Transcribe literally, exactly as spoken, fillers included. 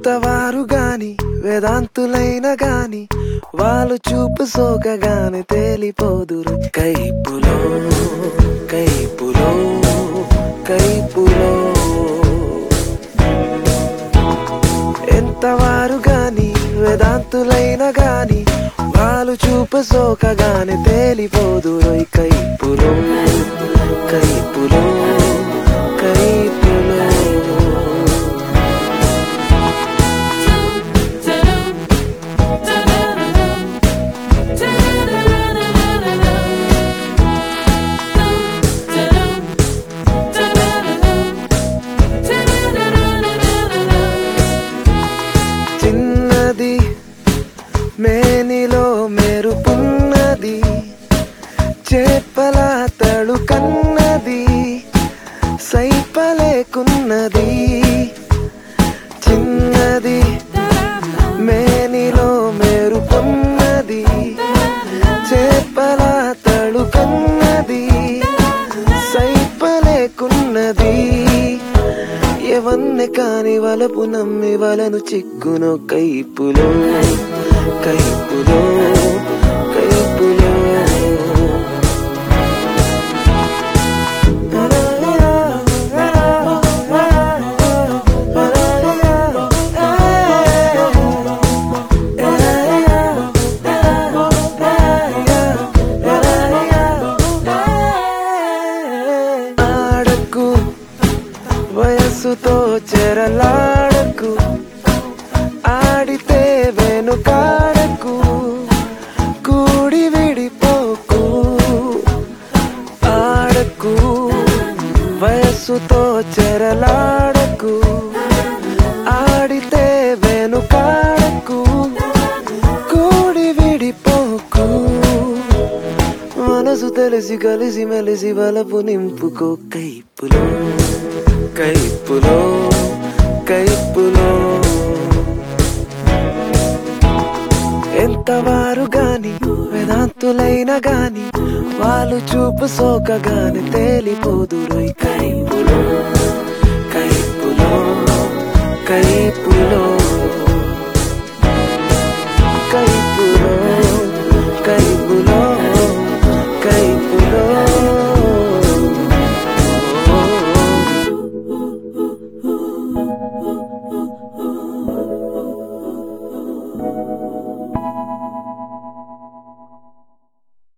ఎంతవారు గాని వేదాంతులైన గాని వాళ్ళు చూపు సోకగానే తేలిపోదురు కైపులో కైపులో కైపులో. ఎంతవారు గాని వేదాంతులైన గాని వాళ్ళు చూపు సోకగానే తేలిపోదురు కైపులో కైపులో కైపులో. చిన్నది మేనిలో మెరుపున్నది చేపల తడుకన్నది సైపలేకున్నది. చిన్నది మేనిలో మెరుపున్నది చేపల తడుకన్నది సైపలేకున్నది. ఎవన్నే కాని వలపు నమ్మి వలను చిక్కునో కైపులో కైపులో కైపులో. ఆడకు వయస్సుతో చెరలాడకు ఆడితే వెనుకాడకు కూడి విడిపోకు. ఆడకు వయస్సుతో చెరలాడకు ఆడితే వెనుకాడకు కూడి విడిపోకు. మనసు తెలిసి కలిసి మెలిసి వలపు నింపుకో కైపులో కైపులో కైపులో. ఎంతవారు గాని వేదాంతులైన గాని వాళ్ళు చూపు సోకగానే తేలిపోదురు కైపులో కైపులో కైపులో.